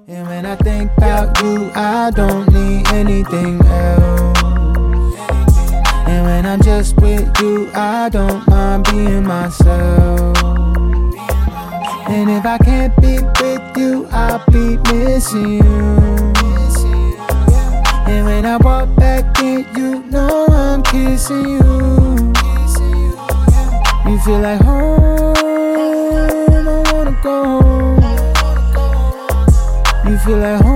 And when I think about you, I don't need anything else. And when I'm just with you, I don't mind being myself. And if I can't be with you, I'll be missing you. And when I walk back in, you know I'm kissing you. You feel like home, I wanna go home. You feel like home.